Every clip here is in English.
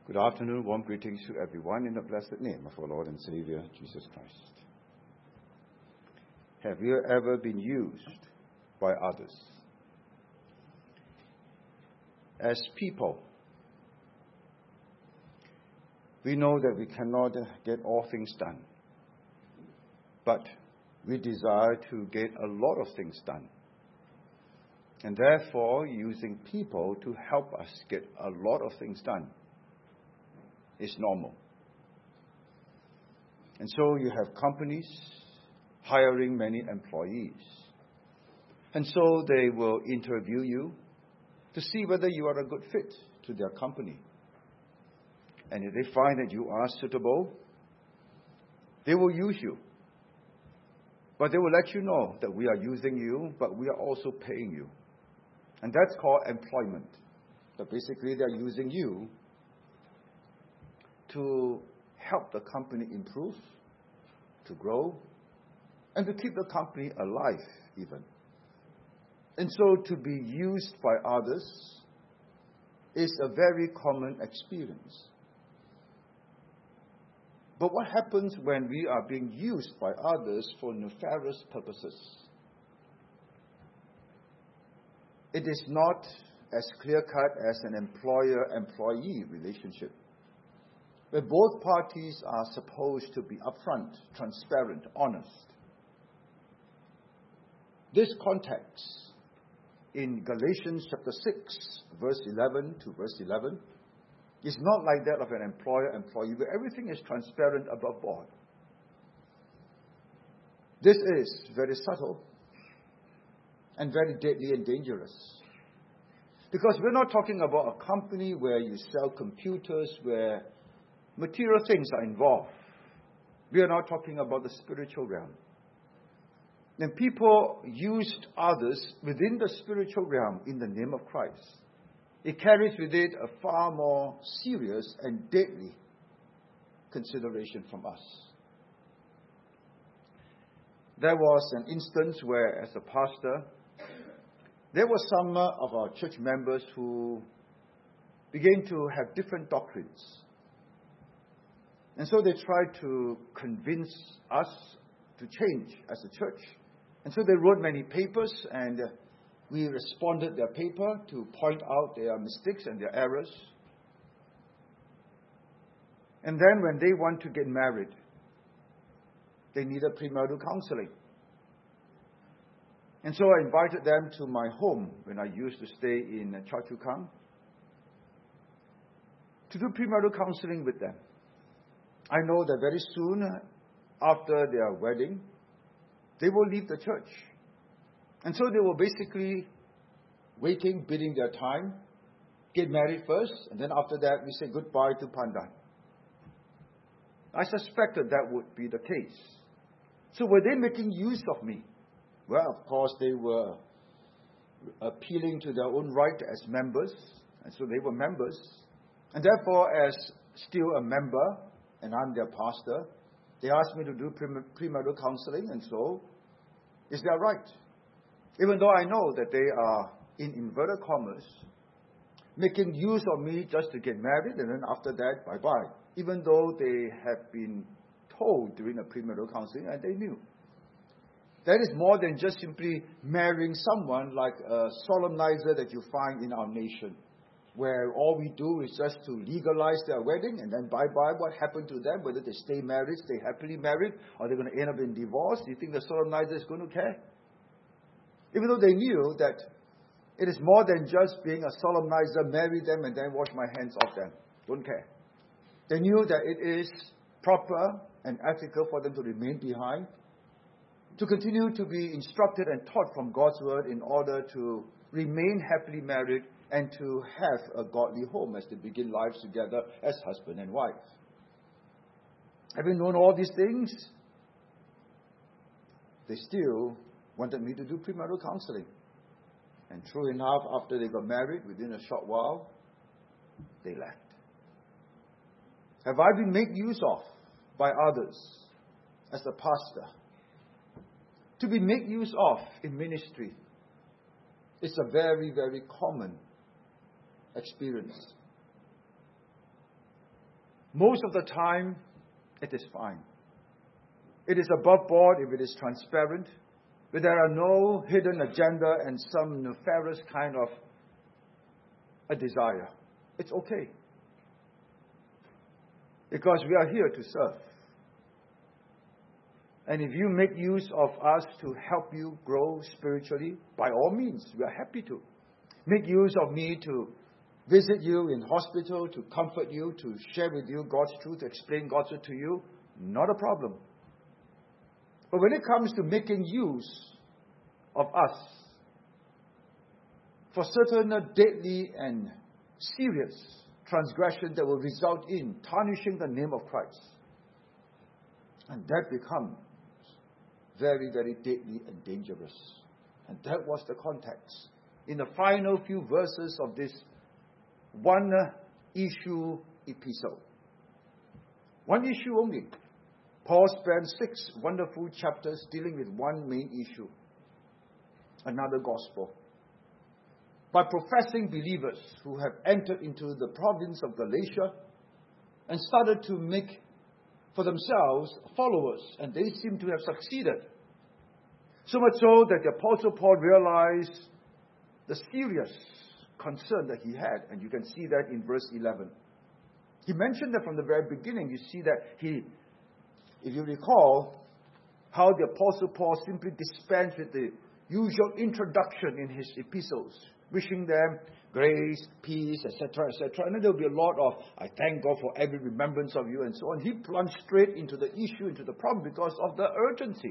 Good afternoon, warm greetings to everyone in the blessed name of our Lord and Savior, Jesus Christ. Have you ever been used by others? As people, we know that we cannot get all things done, but we desire to get a lot of things done. And therefore, using people to help us get a lot of things done is normal. And so you have companies hiring many employees. And so they will interview you to see whether you are a good fit to their company. And if they find that you are suitable, they will use you. But they will let you know that we are using you, but we are also paying you. And that's called employment. But basically, they're using you to help the company improve, to grow, and to keep the company alive even. And so to be used by others is a very common experience. But what happens when we are being used by others for nefarious purposes? It is not as clear-cut as an employer-employee relationship, where both parties are supposed to be upfront, transparent, honest. This context in Galatians chapter 6, verse 11 to verse 11, is not like that of an employer-employee, where everything is transparent above board. This is very subtle and very deadly and dangerous. Because we're not talking about a company where you sell computers, where material things are involved. We are not talking about the spiritual realm. And people used others within the spiritual realm in the name of Christ. It carries with it a far more serious and deadly consideration from us. There was an instance where, as a pastor, there were some of our church members who began to have different doctrines. And so they tried to convince us to change as a church. And so they wrote many papers, and we responded their paper to point out their mistakes and their errors. And then when they want to get married, they needed premarital counseling. And so I invited them to my home when I used to stay in Choa Chu Kang to do premarital counseling with them. I know that very soon after their wedding, they will leave the church. And so they were basically waiting, bidding their time, get married first, and then after that we say goodbye to Pandan. I suspected that would be the case. So were they making use of me? Well, of course, they were appealing to their own right as members, and so they were members. And therefore, as still a member, and I'm their pastor, they asked me to do premarital counseling, and so it's their right. Even though I know that they are, in inverted commas, making use of me just to get married, and then after that, bye-bye. Even though they have been told during the premarital counseling, and they knew. That is more than just simply marrying someone like a solemnizer that you find in our nation, where all we do is just to legalize their wedding, and then bye-bye, what happened to them, whether they stay married, stay happily married, or they're going to end up in divorce. Do you think the solemnizer is going to care? Even though they knew that it is more than just being a solemnizer, marry them, and then wash my hands off them. Don't care. They knew that it is proper and ethical for them to remain behind, to continue to be instructed and taught from God's word in order to remain happily married and to have a godly home as they begin lives together as husband and wife. Having known all these things, they still wanted me to do premarital counseling. And true enough, after they got married, within a short while, they left. Have I been made use of by others as a pastor? To be made use of in ministry is a very, very common experience. most of the time, it is fine. It is above board if it is transparent, but there are no hidden agenda and some nefarious kind of a desire. It's okay. Because we are here to serve. And if you make use of us to help you grow spiritually, by all means, we are happy to. Make use of me to visit you in hospital, to comfort you, to share with you God's truth, explain God's word to you, not a problem. But when it comes to making use of us for certain deadly and serious transgression that will result in tarnishing the name of Christ, and that becomes very, very deadly and dangerous. And that was the context in the final few verses of this one issue epistle. One issue only. Paul spent 6 wonderful chapters dealing with one main issue, another gospel. By professing believers who have entered into the province of Galatia and started to make for themselves followers, and they seem to have succeeded. So much so that the Apostle Paul realized the serious concern that he had, and you can see that in verse 11. He mentioned that from the very beginning. You see that if you recall, how the Apostle Paul simply dispensed with the usual introduction in his epistles, wishing them grace, peace, etc., etc. And then there will be a lot of, I thank God for every remembrance of you, and so on. He plunged straight into the issue, into the problem, because of the urgency.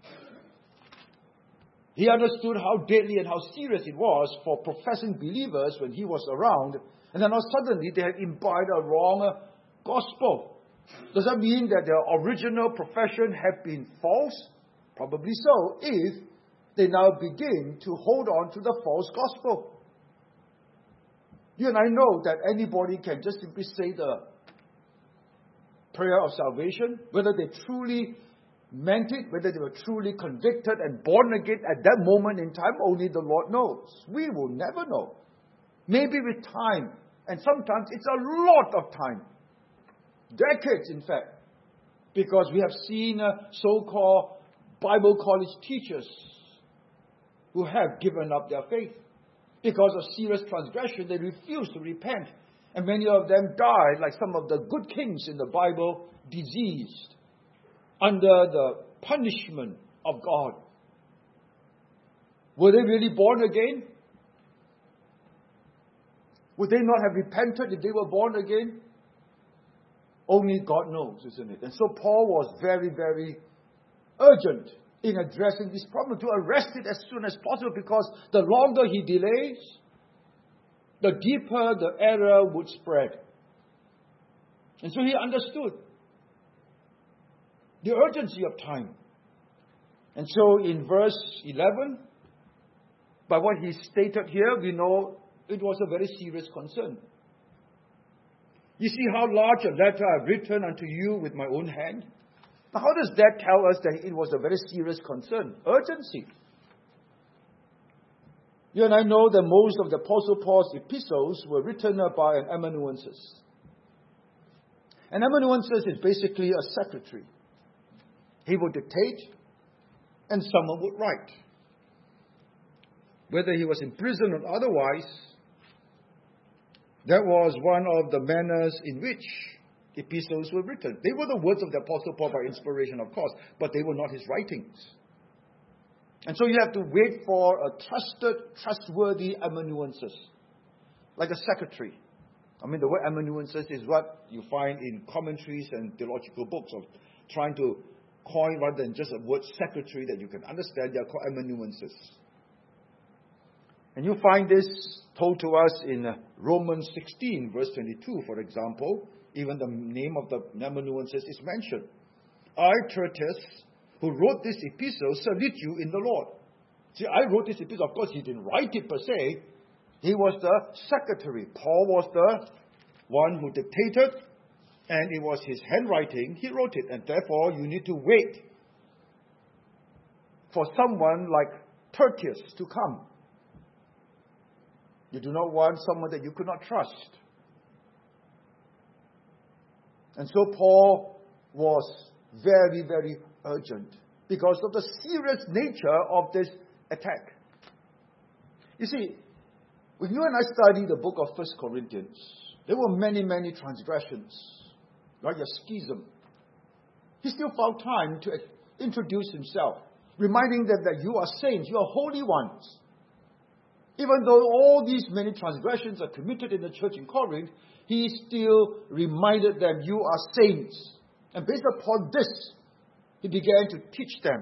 He understood how deadly and how serious it was for professing believers when he was around, and then now suddenly they had imbibed a wrong gospel. Does that mean that their original profession had been false? Probably so, if they now begin to hold on to the false gospel. You and I know that anybody can just simply say the prayer of salvation, whether they truly meant it, whether they were truly convicted and born again at that moment in time, only the Lord knows. We will never know. Maybe with time, and sometimes it's a lot of time. Decades, in fact. Because we have seen so-called Bible college teachers who have given up their faith. Because of serious transgression, they refuse to repent. And many of them died, like some of the good kings in the Bible, diseased, under the punishment of God. Were they really born again? Would they not have repented if they were born again? Only God knows, isn't it? And so Paul was very, very urgent in addressing this problem, to arrest it as soon as possible, because the longer he delays, the deeper the error would spread. And so he understood the urgency of time. And so in verse 11, by what he stated here, we know it was a very serious concern. You see how large a letter I've written unto you with my own hand? Now, how does that tell us that it was a very serious concern? Urgency. You and I know that most of the Apostle Paul's epistles were written by an amanuensis. An amanuensis is basically a secretary. He would dictate, and someone would write. Whether he was in prison or otherwise, that was one of the manners in which epistles were written. They were the words of the Apostle Paul by inspiration, of course, but they were not his writings. And so you have to wait for a trustworthy amanuensis, like a secretary. I mean, the word amanuensis is what you find in commentaries and theological books, of trying to coin rather than just a word secretary that you can understand. They are called amanuensis. And you find this told to us in Romans 16, verse 22, for example. Even the name of the amanuensis is mentioned. I, Tertius, who wrote this epistle, salute you in the Lord. See, I wrote this epistle. Of course, he didn't write it per se. He was the secretary. Paul was the one who dictated, and it was his handwriting. He wrote it, and therefore you need to wait for someone like Tertius to come. You do not want someone that you could not trust. And so Paul was very, very urgent because of the serious nature of this attack. You see, when you and I study the book of 1 Corinthians, there were many, many transgressions, like a schism. He still found time to introduce himself, reminding them that you are saints, you are holy ones. Even though all these many transgressions are committed in the church in Corinth, he still reminded them, you are saints. And based upon this, he began to teach them.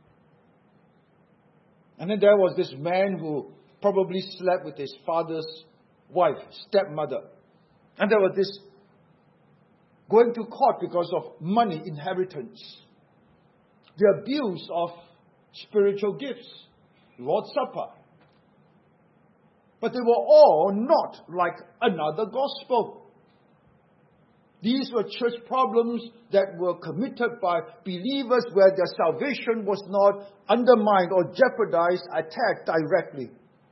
And then there was this man who probably slept with his father's wife, stepmother. And there was this going to court because of money, inheritance. The abuse of spiritual gifts, Lord's Supper. But they were all not like another gospel. These were church problems that were committed by believers where their salvation was not undermined or jeopardized, attacked directly.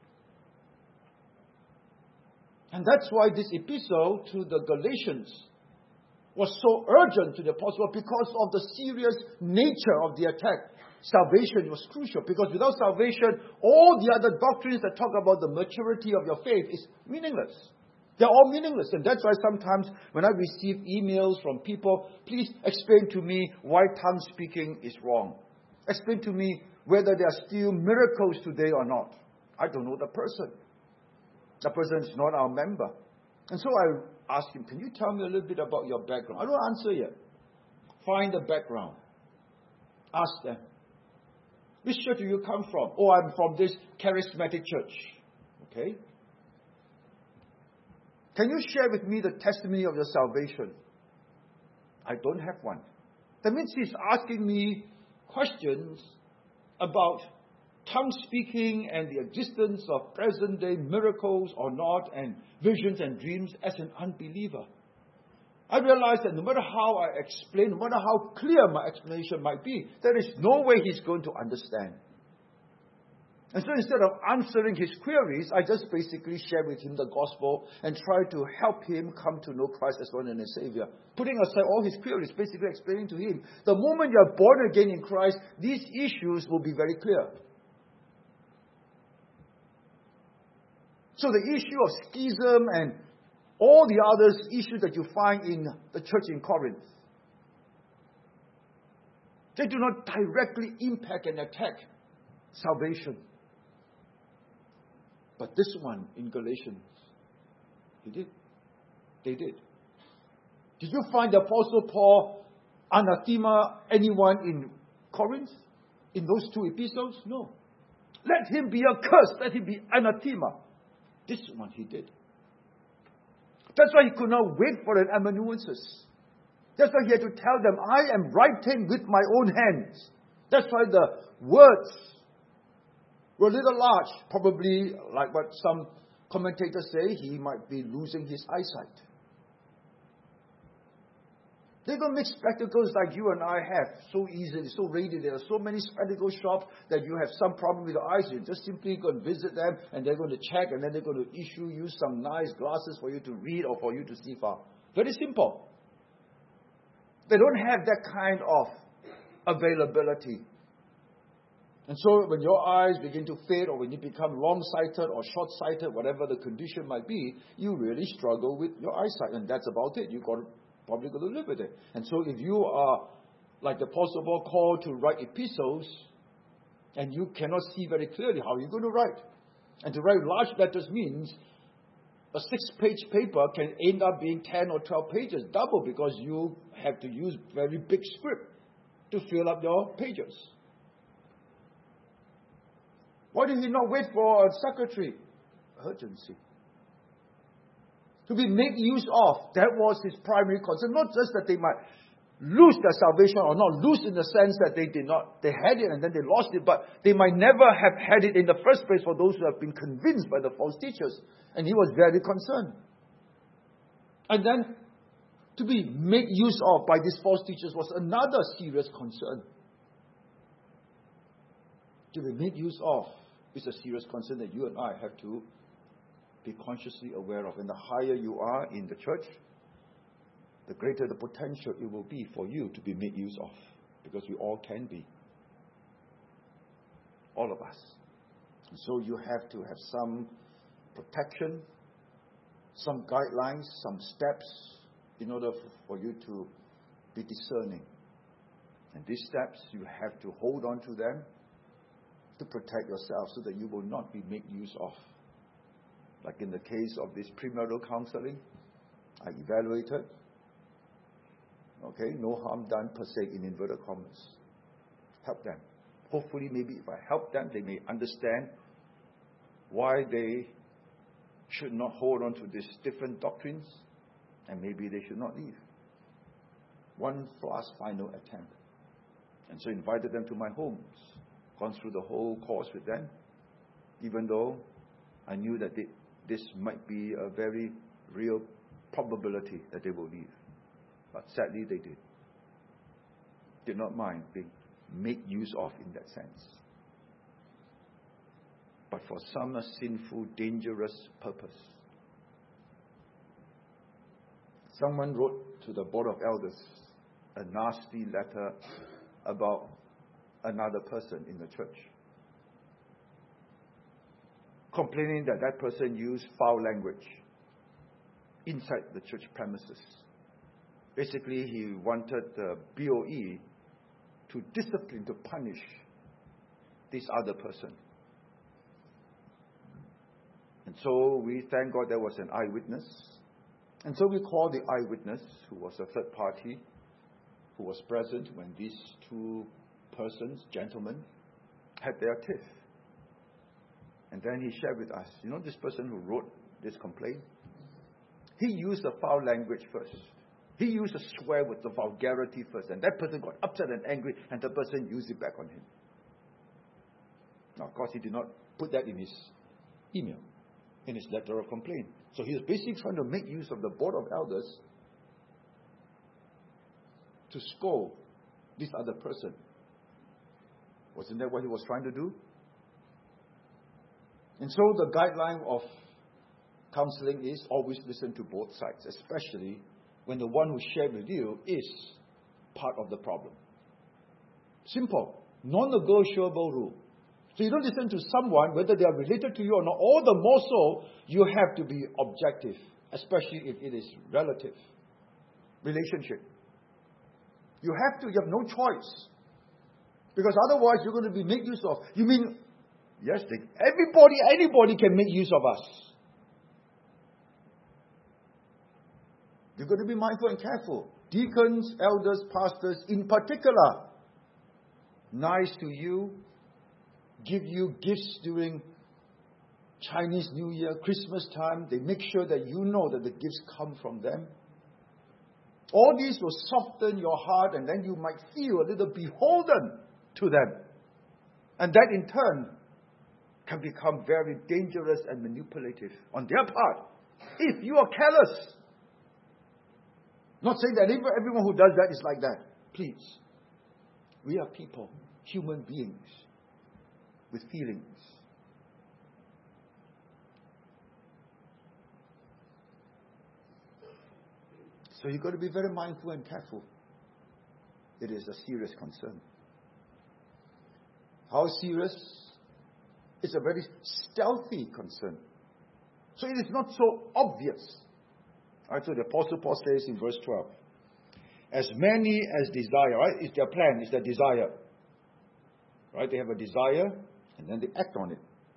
And that's why this epistle to the Galatians was so urgent to the apostle, because of the serious nature of the attack. Salvation was crucial, because without salvation, all the other doctrines that talk about the maturity of your faith is meaningless. They're all meaningless. And that's why sometimes when I receive emails from people, please explain to me why tongue speaking is wrong. Explain to me whether there are still miracles today or not. I don't know the person. The person is not our member. And so I ask him, can you tell me a little bit about your background? I don't answer yet. Find the background. Ask them. Which church do you come from? Oh, I'm from this charismatic church. Okay. Can you share with me the testimony of your salvation? I don't have one. That means he's asking me questions about tongue speaking and the existence of present day miracles or not, and visions and dreams as an unbeliever. I realized that no matter how I explain, no matter how clear my explanation might be, there is no way he's going to understand. And so instead of answering his queries, I just basically share with him the gospel and try to help him come to know Christ as Lord and Savior. Putting aside all his queries, basically explaining to him, the moment you are born again in Christ, these issues will be very clear. So the issue of schism and all the other issues that you find in the church in Corinth, they do not directly impact and attack salvation. But this one in Galatians, he did. They did. Did you find the Apostle Paul anathema anyone in Corinth? In those two epistles? No. Let him be accursed. Let him be anathema. This one he did. That's why he could not wait for an amanuensis. That's why he had to tell them, I am writing with my own hands. That's why the words were a little large. Probably, like what some commentators say, he might be losing his eyesight. They don't make spectacles like you and I have so easily, so readily. There are so many spectacle shops that you have some problem with your eyes. You just simply go and visit them, and they're going to check, and then they're going to issue you some nice glasses for you to read or for you to see far. Very simple. They don't have that kind of availability. And so when your eyes begin to fade, or when you become long-sighted or short-sighted, whatever the condition might be, you really struggle with your eyesight. And that's about it. You've got to probably going to live with it. And so if you are, like the Apostle Paul, called to write epistles, and you cannot see very clearly, how are you going to write? And to write large letters means a 6-page paper can end up being 10 or 12 pages, double, because you have to use very big script to fill up your pages. Why did he not wait for a secretary? Urgency. To be made use of. That was his primary concern. Not just that they might lose their salvation, or not lose in the sense that they had it and then they lost it, but they might never have had it in the first place for those who have been convinced by the false teachers. And he was very concerned. And then to be made use of by these false teachers was another serious concern. To be made use of is a serious concern that you and I have to be consciously aware of. And the higher you are in the church, the greater the potential it will be for you to be made use of. Because we all can be. All of us. And so you have to have some protection, some guidelines, some steps in order for you to be discerning. And these steps, you have to hold on to them to protect yourself so that you will not be made use of. Like in the case of this premarital counseling, I evaluated. Okay, no harm done per se in inverted commas. Help them. Hopefully, maybe if I help them, they may understand why they should not hold on to these different doctrines, and maybe they should not leave. One last final attempt. And so invited them to my homes, gone through the whole course with them, even though I knew that this might be a very real probability that they will leave. But sadly they did. Did not mind being made use of in that sense. But for some sinful, dangerous purpose. Someone wrote to the Board of Elders a nasty letter about another person in the church, complaining that that person used foul language inside the church premises. Basically, he wanted the BOE to discipline, to punish this other person. And so we thank God there was an eyewitness. And so we called the eyewitness, who was a third party, who was present when these two persons, gentlemen, had their tiff. And then he shared with us, this person who wrote this complaint, he used the foul language first. He used the swear with the vulgarity first. And that person got upset and angry, and the person used it back on him. Now, of course, he did not put that in his email, in his letter of complaint. So he was basically trying to make use of the Board of Elders to scold this other person. Wasn't that what he was trying to do? And so the guideline of counseling is always listen to both sides, especially when the one who shared with you is part of the problem. Simple, non-negotiable rule. So you don't listen to someone, whether they are related to you or not. All the more so, you have to be objective, especially if it is relative relationship. You have no choice. Because otherwise you're going to be made use of. You mean, yes, anybody can make use of us. You've got to be mindful and careful. Deacons, elders, pastors in particular, nice to you, give you gifts during Chinese New Year, Christmas time. They make sure that you know that the gifts come from them. All these will soften your heart, and then you might feel a little beholden to them. And that in turn can become very dangerous and manipulative on their part if you are careless. Not saying that everyone who does that is like that. Please. We are people, human beings, with feelings. So you've got to be very mindful and careful. It is a serious concern. How serious? It's a very stealthy concern. So it is not so obvious. Right, so the Apostle Paul says in verse 12, as many as desire, right? It's their plan, it's their desire. Right? They have a desire, and then they act on it.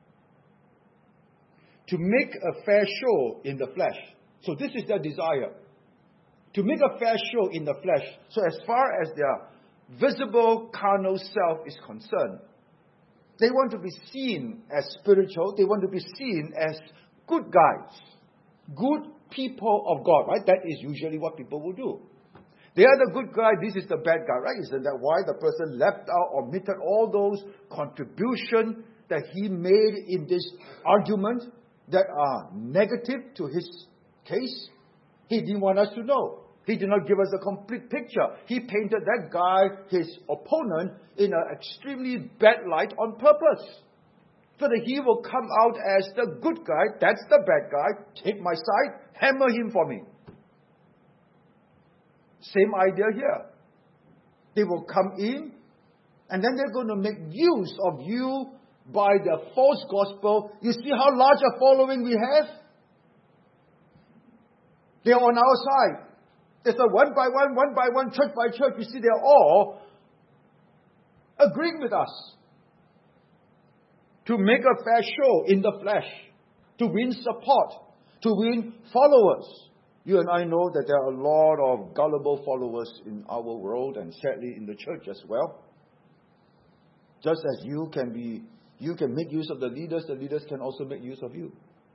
To make a fair show in the flesh. So this is their desire. To make a fair show in the flesh. So as far as their visible carnal self is concerned, they want to be seen as spiritual. They want to be seen as good guys. Good people of God, right? That is usually what people will do. They are the good guy, this is the bad guy, right? Isn't that why the person left out, omitted all those contributions that he made in this argument that are negative to his case? He didn't want us to know. He did not give us a complete picture. He painted that guy, his opponent, in an extremely bad light on purpose. So that he will come out as the good guy, that's the bad guy, take my side, hammer him for me. Same idea here. They will come in, and then they're going to make use of you by their false gospel. You see how large a following we have? They're on our side. It's a one by one, church by church. You see, they're all agreeing with us to make a fair show in the flesh, to win support, to win followers. You and I know that there are a lot of gullible followers in our world, and sadly in the church as well. Just as you can make use of the leaders can also make use of you.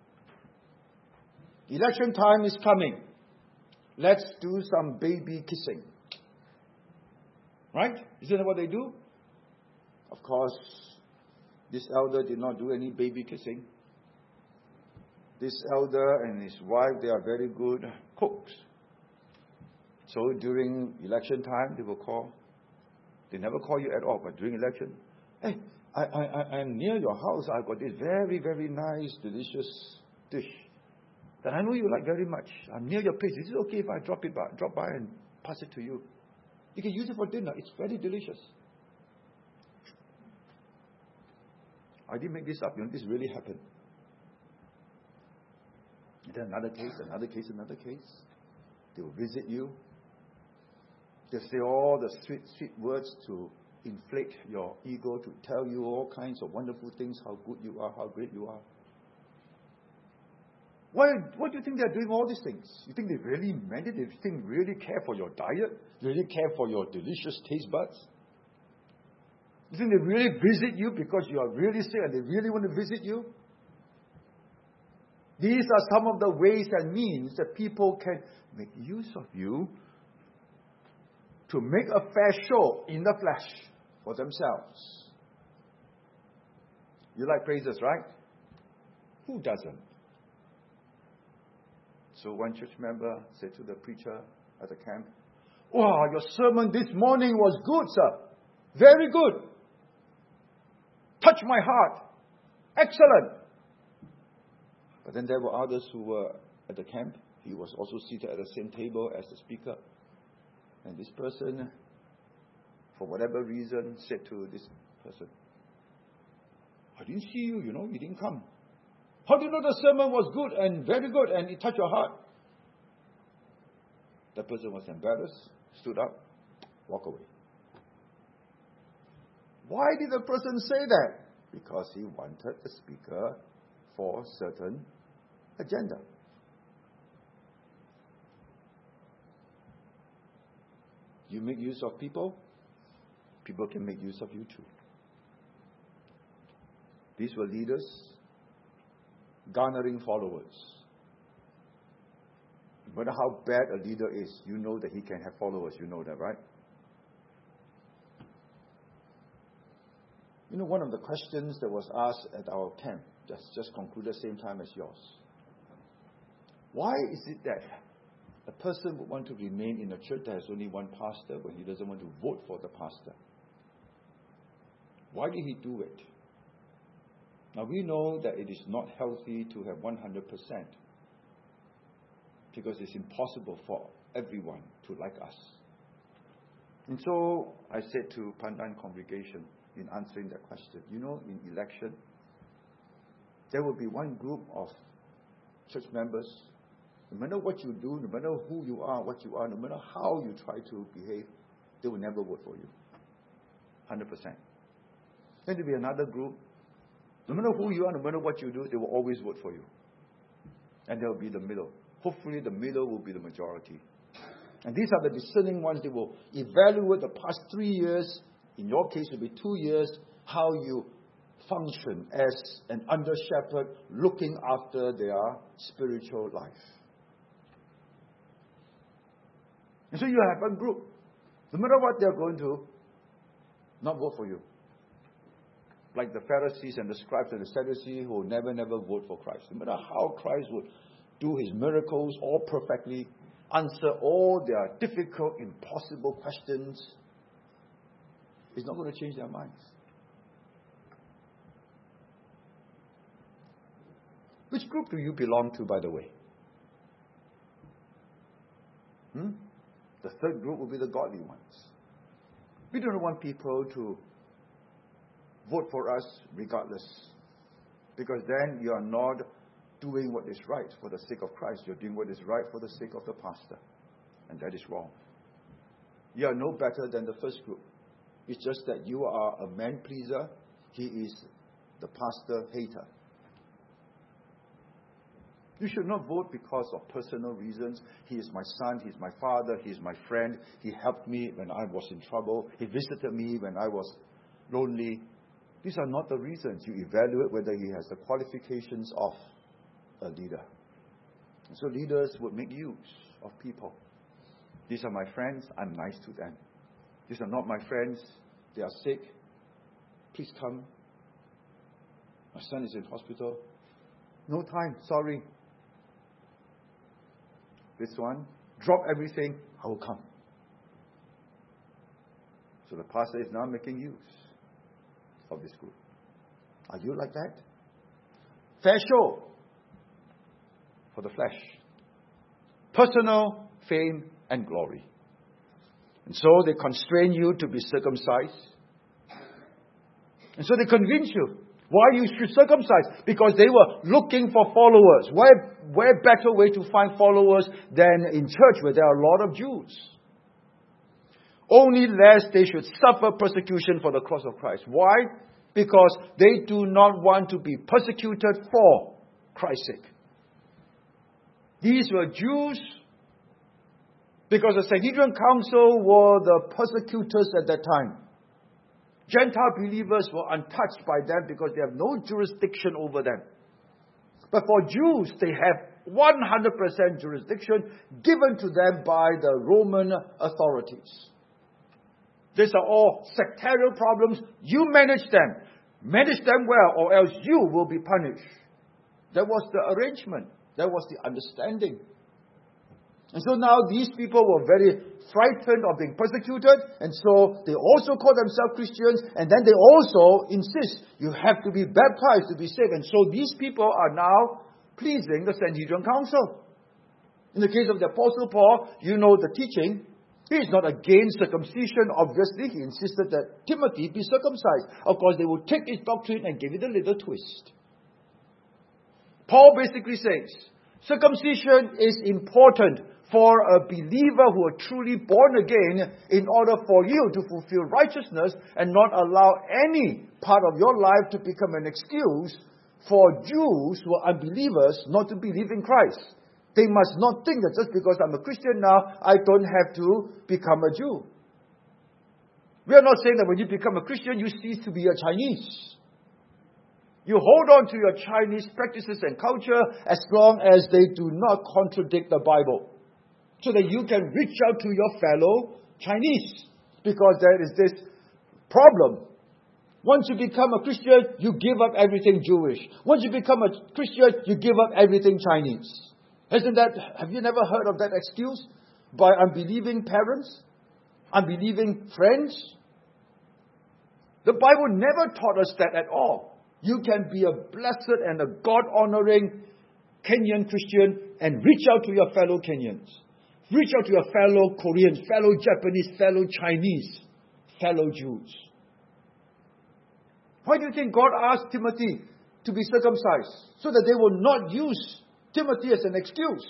Election time is coming. Let's do some baby kissing. Right? Isn't that what they do? Of course, this elder did not do any baby kissing. This elder and his wife, they are very good cooks. So during election time, they will call. They never call you at all, but during election, hey, I'm near your house. I've got this very, very nice, delicious dish that I know you like very much. I'm near your place. Is it okay if I drop by and pass it to you? You can use it for dinner. It's very delicious. I didn't make this up. This really happened. And then another case. They will visit you. They'll say all the sweet, sweet words to inflate your ego, to tell you all kinds of wonderful things, how good you are, how great you are. Why do you think they're doing all these things? You think they really meant it? Do you think they really care for your diet? Really care for your delicious taste buds? You think they really visit you because you are really sick and they really want to visit you? These are some of the ways and means that people can make use of you to make a fair show in the flesh for themselves. You like praises, right? Who doesn't? So one church member said to the preacher at the camp, "Wow, your sermon this morning was good, sir. Very good. Touched my heart. Excellent." But then there were others who were at the camp. He was also seated at the same table as the speaker. And this person, for whatever reason, said to this person, "I didn't see you, you didn't come. How do you know the sermon was good and very good and it touched your heart?" The person was embarrassed, stood up, walked away. Why did the person say that? Because he wanted the speaker for a certain agenda. You make use of people, people can make use of you too. These were leaders garnering followers. No matter how bad a leader is, you know that he can have followers. You know that, right? One of the questions that was asked at our camp, just concluded same time as yours. Why is it that a person would want to remain in a church that has only one pastor when he doesn't want to vote for the pastor? Why did he do it? Now we know that it is not healthy to have 100% because it's impossible for everyone to like us. And so I said to Pandan congregation in answering that question, in election, there will be one group of church members, no matter what you do, no matter who you are, what you are, no matter how you try to behave, they will never vote for you. 100%. Then there will be another group, no matter who you are, no matter what you do, they will always vote for you. And there will be the middle. Hopefully the middle will be the majority. And these are the discerning ones. They will evaluate the past 3 years, in your case it will be 2 years, how you function as an under-shepherd looking after their spiritual life. And so you have one group, no matter what they're going to, not vote for you. Like the Pharisees and the scribes and the Sadducees who never vote for Christ. No matter how Christ would do his miracles all perfectly, answer all their difficult, impossible questions, it's not going to change their minds. Which group do you belong to, by the way? The third group will be the godly ones. We don't want people to vote for us regardless. Because then you are not doing what is right for the sake of Christ. You're doing what is right for the sake of the pastor. And that is wrong. You are no better than the first group. It's just that you are a man pleaser. He is the pastor hater. You should not vote because of personal reasons. He is my son, he is my father, he is my friend. He helped me when I was in trouble. He visited me when I was lonely. These are not the reasons. You evaluate whether he has the qualifications of a leader. And so leaders would make use of people. These are my friends, I'm nice to them. These are not my friends, they are sick. Please come. My son is in hospital. No time, sorry. This one, drop everything, I will come. So the pastor is now making use of this group. Are you like that? Fair show for the flesh. Personal fame and glory. And so they constrain you to be circumcised. And so they convince you why you should circumcise. Because they were looking for followers. Where better way to find followers than in church where there are a lot of Jews? Only lest they should suffer persecution for the cross of Christ. Why? Because they do not want to be persecuted for Christ's sake. These were Jews because the Sanhedrin Council were the persecutors at that time. Gentile believers were untouched by them because they have no jurisdiction over them. But for Jews, they have 100% jurisdiction given to them by the Roman authorities. These are all sectarial problems. You manage them. Manage them well, or else you will be punished. That was the arrangement. That was the understanding. And so now these people were very frightened of being persecuted, and so they also call themselves Christians, and then they also insist you have to be baptized to be saved. And so these people are now pleasing the Sanhedrin Council. In the case of the Apostle Paul, you know the teaching. He is not against circumcision, obviously. He insisted that Timothy be circumcised. Of course, they would take his doctrine and give it a little twist. Paul basically says, circumcision is important for a believer who are truly born again in order for you to fulfill righteousness and not allow any part of your life to become an excuse for Jews who are unbelievers not to believe in Christ. They must not think that just because I'm a Christian now, I don't have to become a Jew. We are not saying that when you become a Christian, you cease to be a Chinese. You hold on to your Chinese practices and culture as long as they do not contradict the Bible. So that you can reach out to your fellow Chinese. Because there is this problem. Once you become a Christian, you give up everything Jewish. Once you become a Christian, you give up everything Chinese. Have you never heard of that excuse by unbelieving parents? Unbelieving friends? The Bible never taught us that at all. You can be a blessed and a God-honoring Kenyan Christian and reach out to your fellow Kenyans. Reach out to your fellow Koreans, fellow Japanese, fellow Chinese, fellow Jews. Why do you think God asked Timothy to be circumcised? So that they will not use Timothy as an excuse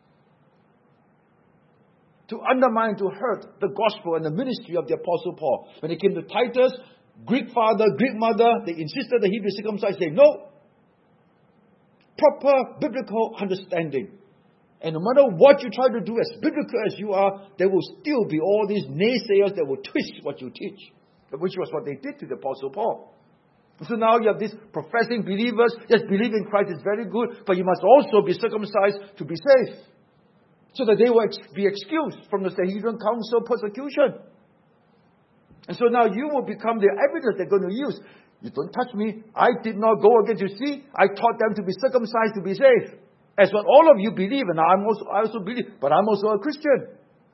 to undermine, to hurt the gospel and the ministry of the Apostle Paul. When it came to Titus, Greek father, Greek mother, they insisted that he be circumcised. They say, no. Proper biblical understanding. And no matter what you try to do, as biblical as you are, there will still be all these naysayers that will twist what you teach. Which was what they did to the Apostle Paul. So now you have these professing believers. Yes, believe in Christ is very good, but you must also be circumcised to be saved. So that they will be excused from the Sanhedrin Council persecution. And so now you will become the evidence they're going to use. You don't touch me. I did not go against you. See, I taught them to be circumcised to be saved. As what all of you believe, and I also believe, but I'm also a Christian.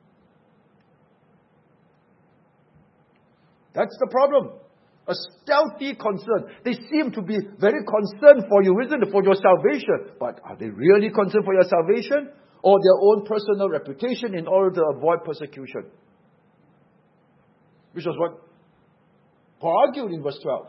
That's the problem. A stealthy concern. They seem to be very concerned for you, isn't it? For your salvation. But are they really concerned for your salvation? or their own personal reputation in order to avoid persecution. Which was what Paul argued in verse 12.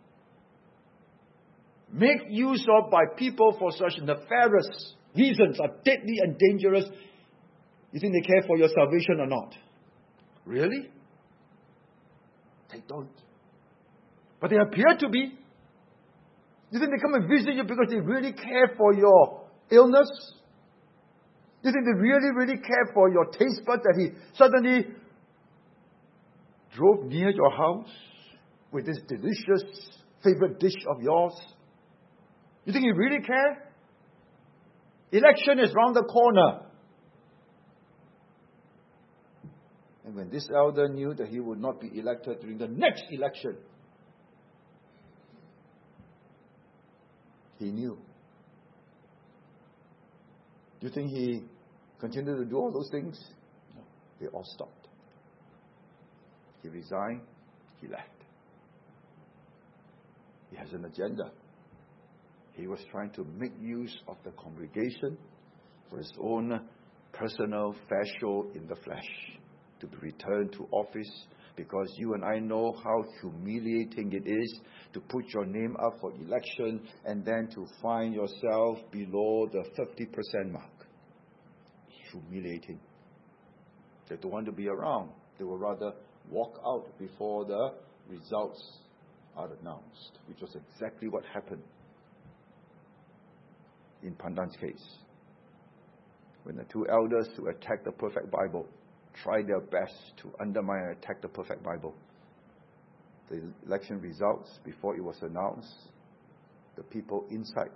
Make use of by people for such nefarious reasons are deadly and dangerous. You think they care for your salvation or not? Really? They don't. But they appear to be. You think they come and visit you because they really care for your illness? You think they really, really care for your taste buds that he suddenly drove near your house with this delicious favorite dish of yours? You think he really cared? Election is round the corner. And when this elder knew that he would not be elected during the next election, he knew. Do you think he continued to do all those things? No. They all stopped. He resigned. He left. He has an agenda. He was trying to make use of the congregation for his own personal fair show in the flesh, to be returned to office, because you and I know how humiliating it is to put your name up for election and then to find yourself below the 50% mark. Humiliating. They don't want to be around. They would rather walk out before the results are announced, which was exactly what happened in Pandan's case. When the two elders who attacked the Perfect Bible tried their best to undermine and attack the Perfect Bible, the election results, before it was announced, the people inside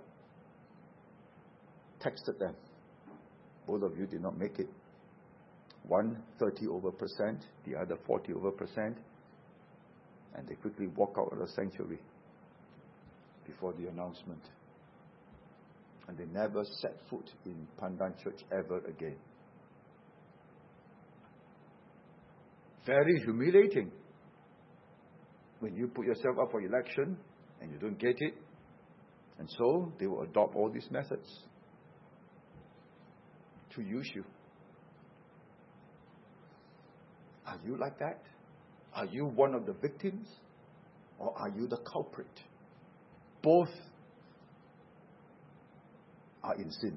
texted them, both of you did not make it. One 30%, the other 40%, and they quickly walk out of the sanctuary before the announcement. And they never set foot in Pandan Church ever again. Very humiliating when you put yourself up for election and you don't get it. And so they will adopt all these methods to use you. Are you like that? Are you one of the victims? Or are you the culprit? Both are in sin.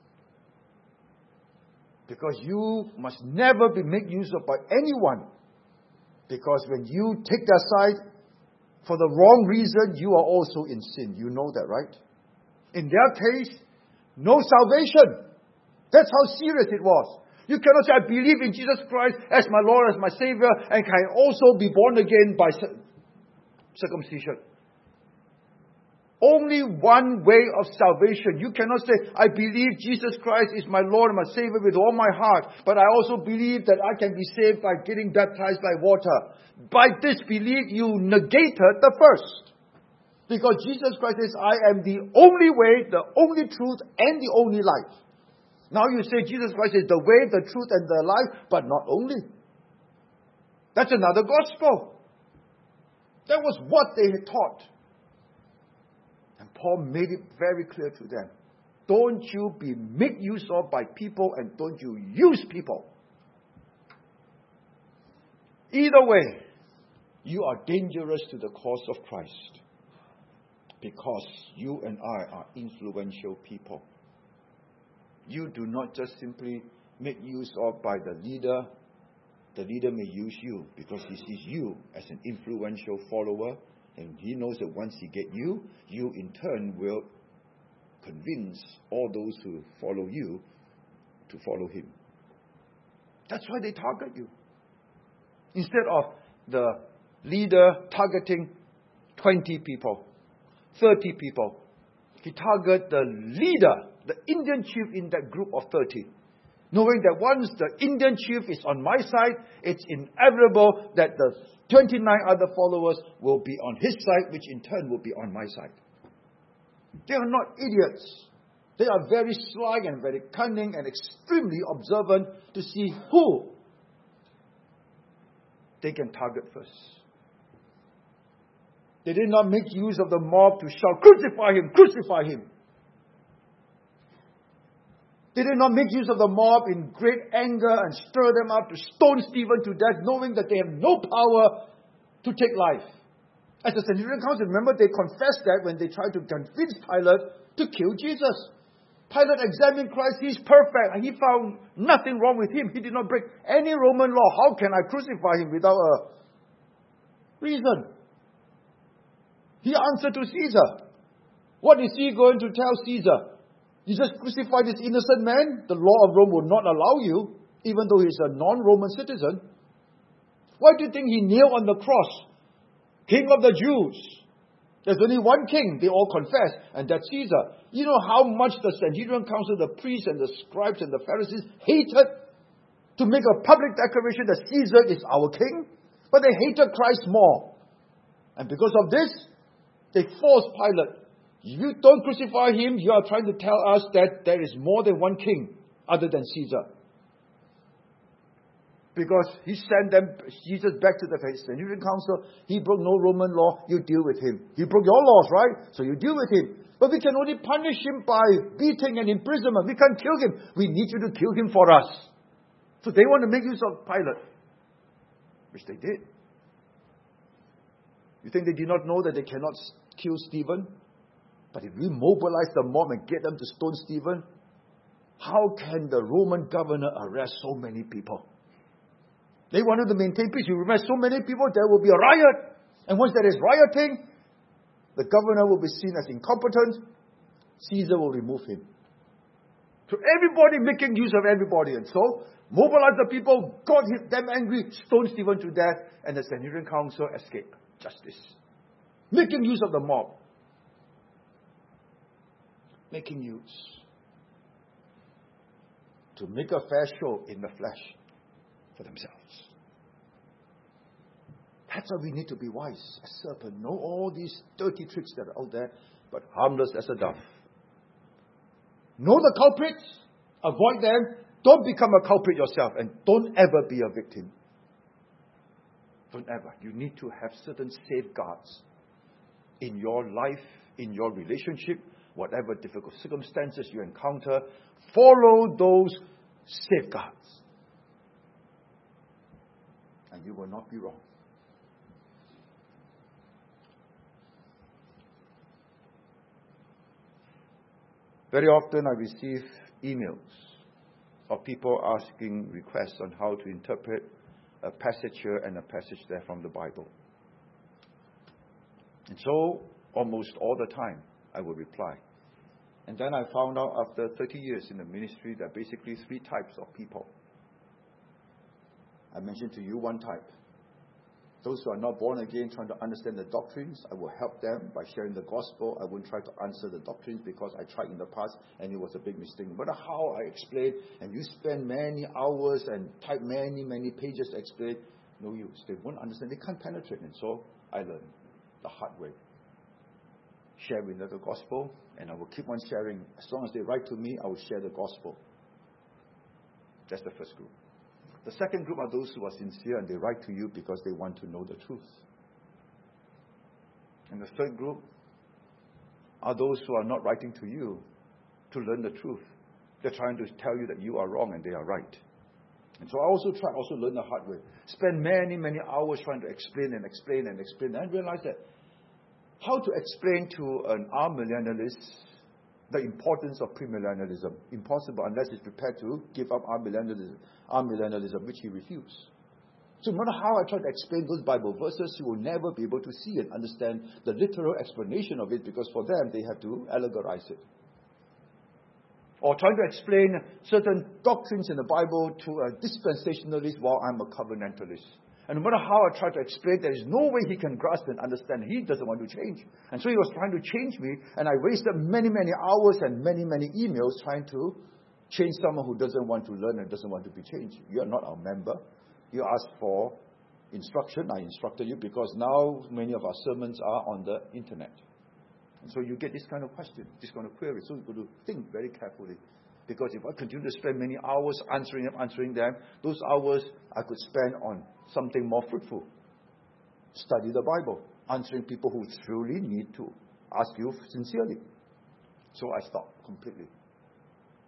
Because you must never be made use of by anyone. Because when you take their side for the wrong reason, you are also in sin. You know that, right? In their case, no salvation. That's how serious it was. You cannot say, I believe in Jesus Christ as my Lord, as my Savior, and can also be born again by circumcision. Only one way of salvation. You cannot say, I believe Jesus Christ is my Lord and my Savior with all my heart, but I also believe that I can be saved by getting baptized by water. By this belief, you negated the first. Because Jesus Christ says, I am the only way, the only truth, and the only life. Now you say Jesus Christ is the way, the truth, and the life, but not only. That's another gospel. That was what they had taught. And Paul made it very clear to them. Don't you be made use of by people, and don't you use people. Either way, you are dangerous to the cause of Christ. Because you and I are influential people. You do not just simply make use of by the leader. The leader may use you because he sees you as an influential follower. And he knows that once he gets you, you in turn will convince all those who follow you to follow him. That's why they target you. Instead of the leader targeting 20 people, 30 people, he targets the leader, the Indian chief in that group of 30. Knowing that once the Indian chief is on my side, it's inevitable that the 29 other followers will be on his side, which in turn will be on my side. They are not idiots. They are very sly and very cunning and extremely observant to see who they can target first. They did not make use of the mob to shout, crucify him, crucify him. They did not make use of the mob in great anger and stir them up to stone Stephen to death, knowing that they have no power to take life. As the Sanhedrin Council, remember, they confessed that when they tried to convince Pilate to kill Jesus. Pilate examined Christ. He's perfect. And he found nothing wrong with him. He did not break any Roman law. How can I crucify him without a reason? He answered to Caesar. What is he going to tell Caesar? You just crucified this innocent man? The law of Rome would not allow you, even though he's a non-Roman citizen. Why do you think he nailed on the cross? King of the Jews. There's only one king, they all confess, and that's Caesar. You know how much the Sanhedrin Council, the priests and the scribes and the Pharisees hated to make a public declaration that Caesar is our king? But they hated Christ more. And because of this, they forced Pilate. You don't crucify him, you are trying to tell us that there is more than one king other than Caesar. Because he sent Jesus back to the Sanhedrin Council. He broke no Roman law, you deal with him. He broke your laws, right? So you deal with him. But we can only punish him by beating and imprisonment. We can't kill him. We need you to kill him for us. So they want to make use of Pilate. Which they did. You think they did not know that they cannot kill Stephen? But if we mobilize the mob and get them to stone Stephen, how can the Roman governor arrest so many people? They wanted to maintain peace. You arrest so many people, there will be a riot. And once there is rioting, the governor will be seen as incompetent. Caesar will remove him. So everybody making use of everybody. And so, mobilize the people, got them angry, stone Stephen to death, and the Sanhedrin Council escaped justice. Making use of the mob. Making use. To make a fair show in the flesh for themselves. That's why we need to be wise as serpent. Know all these dirty tricks that are out there, but harmless as a dove. Know the culprits, avoid them, don't become a culprit yourself, and don't ever be a victim. Don't ever. You need to have certain safeguards in your life, in your relationship, whatever difficult circumstances you encounter. Follow those safeguards. And you will not be wrong. Very often I receive emails of people asking requests on how to interpret a passage here and a passage there from the Bible. And so, almost all the time, I will reply. And then I found out after 30 years in the ministry, there are basically three types of people. I mentioned to you one type. Those who are not born again, trying to understand the doctrines, I will help them by sharing the gospel. I won't try to answer the doctrines because I tried in the past and it was a big mistake. No matter how I explain, and you spend many hours and type many, many pages to explain, no use. They won't understand. They can't penetrate. And so I learned the hard way. Share with them the gospel, and I will keep on sharing. As long as they write to me, I will share the gospel. That's the first group. The second group are those who are sincere and they write to you because they want to know the truth. And the third group are those who are not writing to you to learn the truth. They're trying to tell you that you are wrong and they are right. And so I also learn the hard way. Spend many, many hours trying to explain. And I realized that how to explain to an amillennialist the importance of premillennialism. Impossible unless he's prepared to give up amillennialism, which he refused. So no matter how I try to explain those Bible verses, you will never be able to see and understand the literal explanation of it, because for them, they have to allegorize it. Or trying to explain certain doctrines in the Bible to a dispensationalist while I'm a covenantalist. And no matter how I try to explain, there is no way he can grasp and understand. He doesn't want to change. And so he was trying to change me, and I wasted many, many hours and many, many emails trying to change someone who doesn't want to learn and doesn't want to be changed. You are not our member. You asked for instruction. I instructed you because now many of our sermons are on the internet. And so you get this kind of question, this kind of query. So you've got to think very carefully. Because if I continue to spend many hours answering them, those hours I could spend on something more fruitful. Study the Bible. Answering people who truly need to ask you sincerely. So I stopped completely.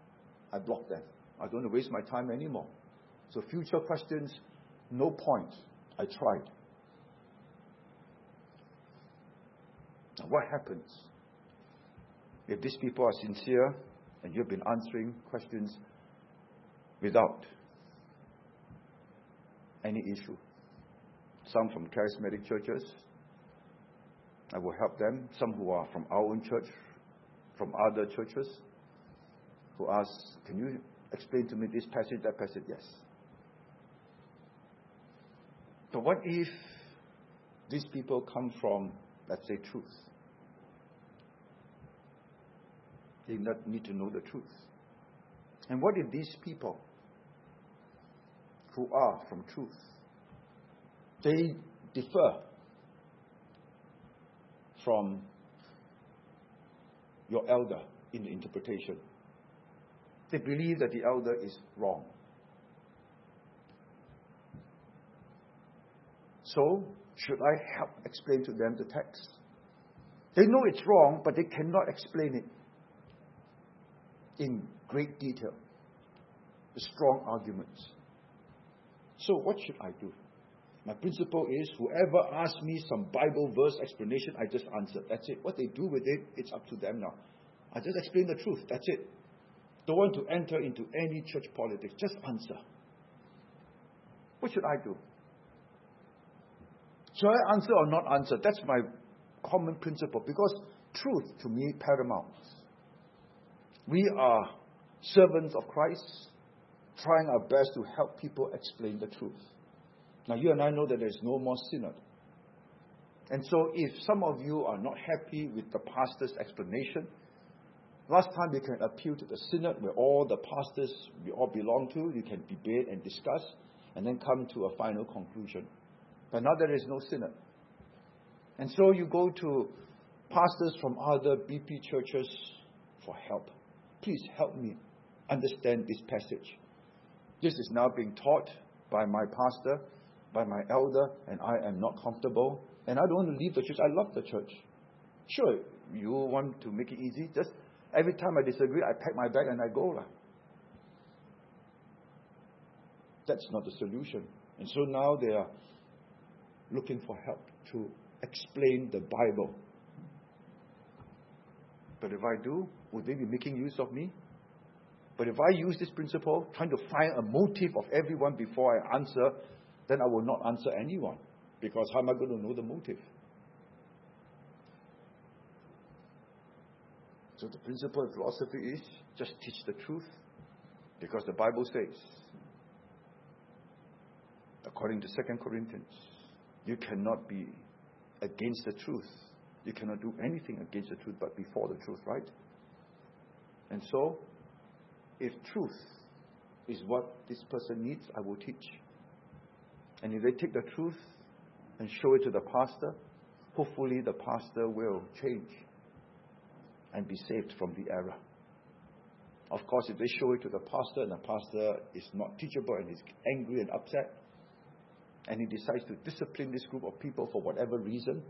I block them. I don't want to waste my time anymore. So future questions, no point. I tried. Now what happens if these people are sincere and you've been answering questions without any issue? Some from charismatic churches, I will help them. Some who are from our own church, from other churches, who ask, can you explain to me this passage, that passage? Yes. But what if these people come from, let's say, truth? They need to know the truth. And what if these people who are from truth, they differ from your elder in the interpretation? They believe that the elder is wrong. So, should I help explain to them the text? They know it's wrong, but they cannot explain it in great detail. The strong arguments. So, what should I do? My principle is, whoever asks me some Bible verse explanation, I just answer. That's it. What they do with it, it's up to them now. I just explain the truth. That's it. Don't want to enter into any church politics. Just answer. What should I do? Should I answer or not answer? That's my common principle, because truth to me paramount. We are servants of Christ, trying our best to help people explain the truth. Now you and I know that there is no more synod. And so if some of you are not happy with the pastor's explanation, last time you can appeal to the synod where all the pastors we all belong to. You can debate and discuss and then come to a final conclusion. But now there is no synod. And so you go to pastors from other BP churches for help. Please help me understand this passage. This is now being taught by my pastor, by my elder, and I am not comfortable. And I don't want to leave the church. I love the church. Sure, you want to make it easy. Just every time I disagree, I pack my bag and I go. That's not the solution. And so now they are looking for help to explain the Bible. But if I do, would they be making use of me? But if I use this principle, trying to find a motive of everyone before I answer, then I will not answer anyone. Because how am I going to know the motive? So the principle of philosophy is just teach the truth. Because the Bible says, according to 2 Corinthians, you cannot be against the truth. You cannot do anything against the truth but before the truth, right? And so, if truth is what this person needs, I will teach. And if they take the truth and show it to the pastor, hopefully the pastor will change and be saved from the error. Of course, if they show it to the pastor and the pastor is not teachable and is angry and upset, and he decides to discipline this group of people for whatever reason,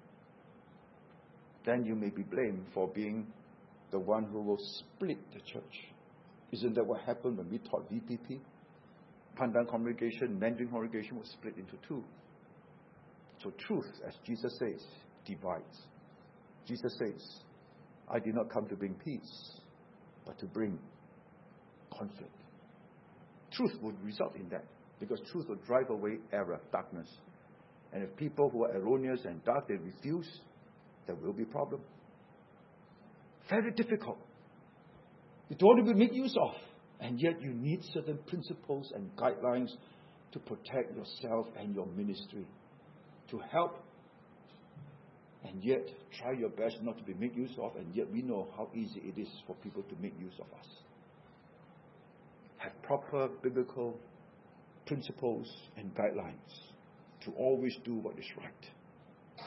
then you may be blamed for being the one who will split the church. Isn't that what happened when we taught VPP? Pandan congregation, Mandarin congregation was split into two. So truth, as Jesus says, divides. Jesus says, I did not come to bring peace, but to bring conflict. Truth would result in that, because truth will drive away error, darkness. And if people who are erroneous and dark, they refuse, there will be a problem. Very difficult. You don't want to be made use of. And yet you need certain principles and guidelines to protect yourself and your ministry. To help. And yet try your best not to be made use of. And yet we know how easy it is for people to make use of us. Have proper biblical principles and guidelines to always do what is right.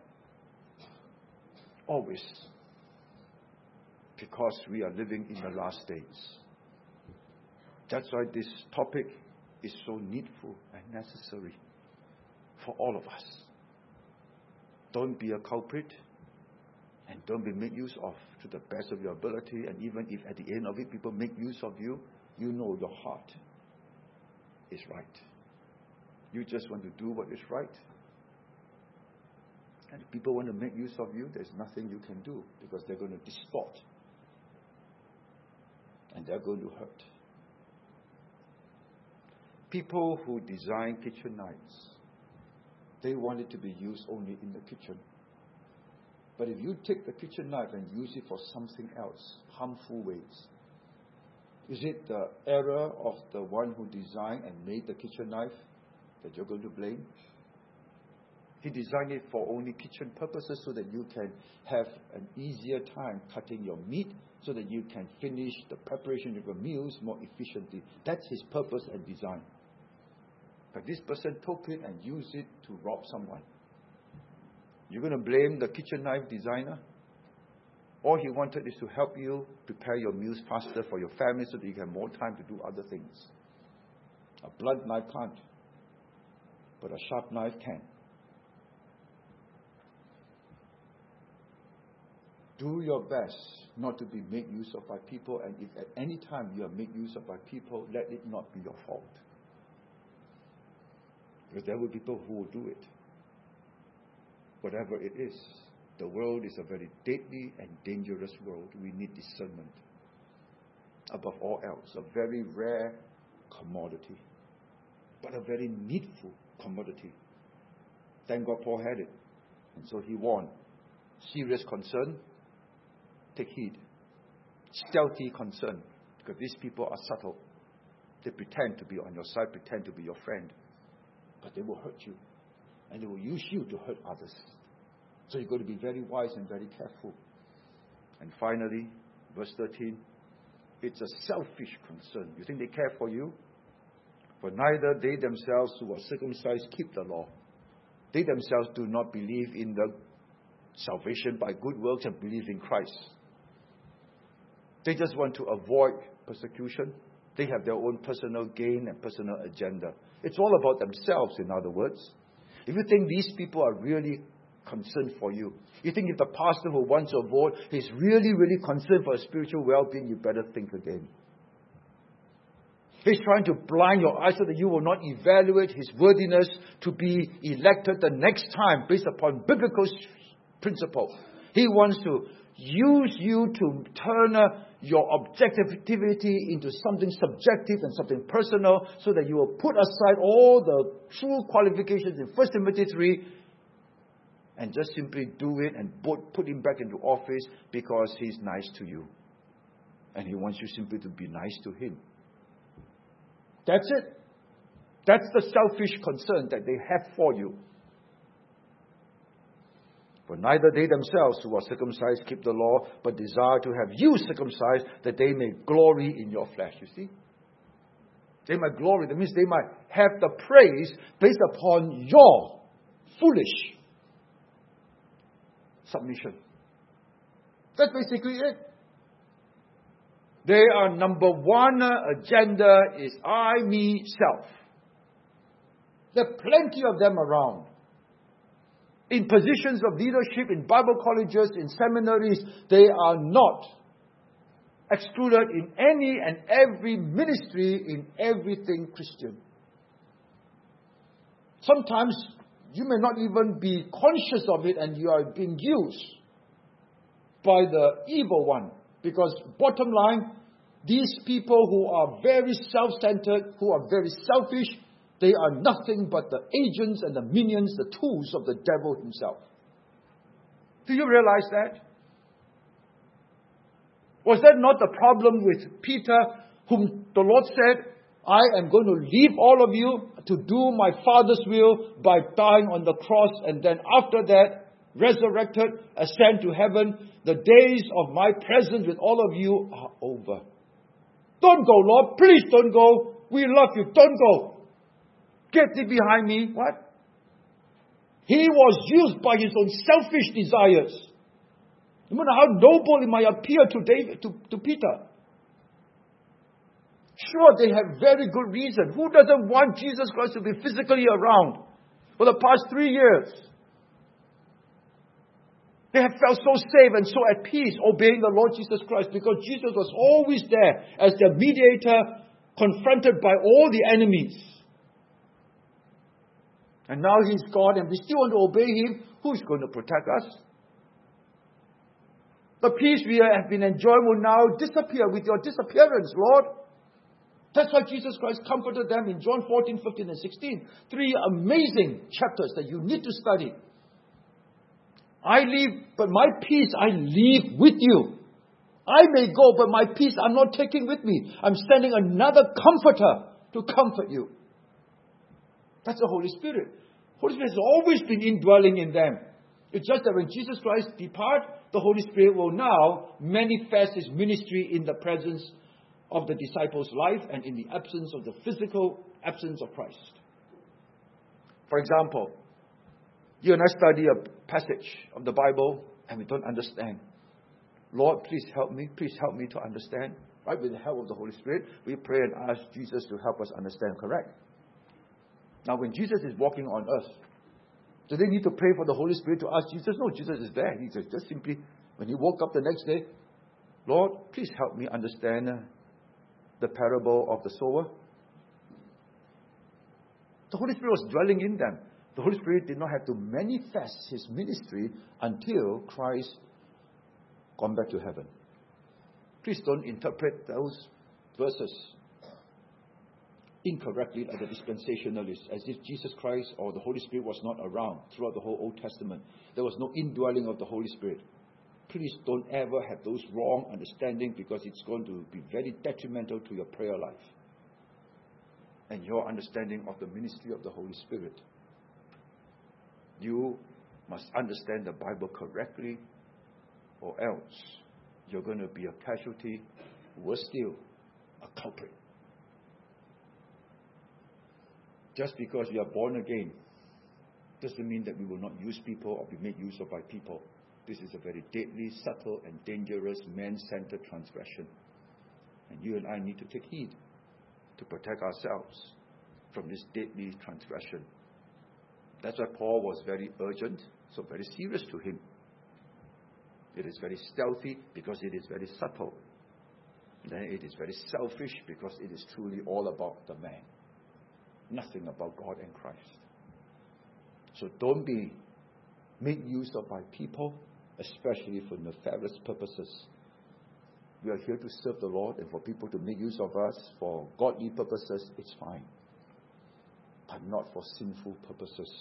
Always. Because we are living in the last days. That's why this topic is so needful and necessary for all of us. Don't be a culprit. And don't be made use of to the best of your ability. And even if at the end of it, people make use of you, you know your heart is right. You just want to do what is right. And if people want to make use of you, there's nothing you can do, because they're going to distort. And they're going to hurt. People who design kitchen knives, they want it to be used only in the kitchen. But if you take the kitchen knife and use it for something else, harmful ways, is it the error of the one who designed and made the kitchen knife that you're going to blame? He designed it for only kitchen purposes so that you can have an easier time cutting your meat, so that you can finish the preparation of your meals more efficiently. That's his purpose and design. But this person took it and used it to rob someone. You're going to blame the kitchen knife designer? All he wanted is to help you prepare your meals faster for your family so that you have more time to do other things. A blunt knife can't, but a sharp knife can. Do your best not to be made use of by people, and if at any time you are made use of by people, let it not be your fault. Because there will be people who will do it. Whatever it is, the world is a very deadly and dangerous world. We need discernment. Above all else, a very rare commodity, but a very needful commodity. Thank God Paul had it. And so he warned. Serious concern, take heed. Stealthy concern, because these people are subtle. They pretend to be on your side, pretend to be your friend, but they will hurt you. And they will use you to hurt others. So you've got to be very wise and very careful. And finally, verse 13, it's a selfish concern. You think they care for you? For neither they themselves who are circumcised keep the law. They themselves do not believe in the salvation by good works and believe in Christ. They just want to avoid persecution. They have their own personal gain and personal agenda. It's all about themselves, in other words. If you think these people are really concerned for you, you think if the pastor who wants to vote is really, really concerned for spiritual well-being, you better think again. He's trying to blind your eyes so that you will not evaluate his worthiness to be elected the next time based upon biblical principle. He wants to use you to turn your objectivity into something subjective and something personal, so that you will put aside all the true qualifications in 1 Timothy 3 and just simply do it and put him back into office because he's nice to you. And he wants you simply to be nice to him. That's it. That's the selfish concern that they have for you. For neither they themselves who are circumcised keep the law, but desire to have you circumcised, that they may glory in your flesh. You see? They might glory. That means they might have the praise based upon your foolish submission. That's basically it. Their number one agenda is I, me, self. There are plenty of them around. In positions of leadership, in Bible colleges, in seminaries, they are not excluded in any and every ministry, in everything Christian. Sometimes you may not even be conscious of it, and you are being used by the evil one. Because bottom line, these people who are very self-centered, who are very selfish, they are nothing but the agents and the minions, the tools of the devil himself. Do you realize that? Was that not the problem with Peter, whom the Lord said, I am going to leave all of you to do my Father's will by dying on the cross, and then after that, resurrected, ascend to heaven. The days of my presence with all of you are over. Don't go, Lord. Please don't go. We love you. Don't go. Get thee behind me. What? He was used by his own selfish desires. No matter how noble it might appear to Peter. Sure, they have very good reason. Who doesn't want Jesus Christ to be physically around for the past 3 years? They have felt so safe and so at peace obeying the Lord Jesus Christ because Jesus was always there as the mediator, confronted by all the enemies. And now He's God and we still want to obey Him. Who's going to protect us? The peace we have been enjoying will now disappear with your disappearance, Lord. That's why Jesus Christ comforted them in John 14, 15, and 16. 3 amazing chapters that you need to study. I leave, but my peace I leave with you. I may go, but my peace I'm not taking with me. I'm sending another comforter to comfort you. That's the Holy Spirit. Holy Spirit has always been indwelling in them. It's just that when Jesus Christ departs, the Holy Spirit will now manifest His ministry in the presence of the disciples' life and in the absence of the physical absence of Christ. For example, you and I study a passage of the Bible and we don't understand. Lord, please help me. Please help me to understand. Right? With the help of the Holy Spirit, we pray and ask Jesus to help us understand. Correct? Now, when Jesus is walking on earth, do they need to pray for the Holy Spirit to ask Jesus? No, Jesus is there. He just simply, when He woke up the next day, Lord, please help me understand the parable of the sower. The Holy Spirit was dwelling in them. The Holy Spirit did not have to manifest His ministry until Christ gone back to heaven. Please don't interpret those verses incorrectly by the dispensationalists, as if Jesus Christ or the Holy Spirit was not around throughout the whole Old Testament. There was no indwelling of the Holy Spirit. Please don't ever have those wrong understanding, because it's going to be very detrimental to your prayer life and your understanding of the ministry of the Holy Spirit. You must understand the Bible correctly, or else you're going to be a casualty, worse still, a culprit. Just because we are born again doesn't mean that we will not use people or be made use of by people. This is a very deadly, subtle, and dangerous man-centered transgression. And you and I need to take heed to protect ourselves from this deadly transgression. That's why Paul was very urgent, so very serious to him. It is very stealthy because it is very subtle. Then it is very selfish because it is truly all about the man. Nothing about God and Christ. So don't be made use of by people, especially for nefarious purposes. We are here to serve the Lord, and for people to make use of us for godly purposes, it's fine. But not for sinful purposes.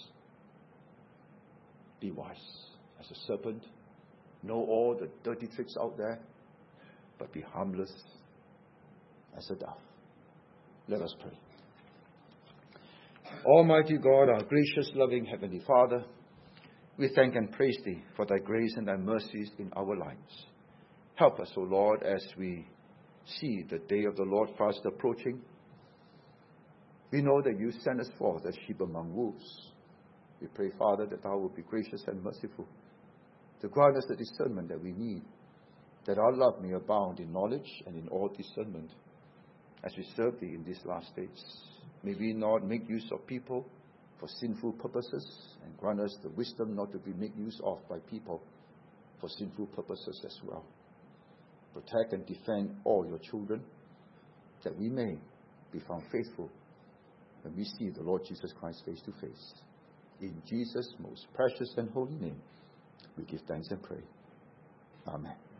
Be wise as a serpent. Know all the dirty tricks out there, but be harmless as a dove. Let us pray. Almighty God, our gracious, loving Heavenly Father, we thank and praise Thee for Thy grace and Thy mercies in our lives. Help us, O Lord, as we see the day of the Lord fast approaching. We know that You send us forth as sheep among wolves. We pray, Father, that Thou will be gracious and merciful to grant us the discernment that we need, that our love may abound in knowledge and in all discernment as we serve Thee in these last days. May we not make use of people for sinful purposes, and grant us the wisdom not to be made use of by people for sinful purposes as well. Protect and defend all Your children, that we may be found faithful when we see the Lord Jesus Christ face to face. In Jesus' most precious and holy name, we give thanks and pray. Amen.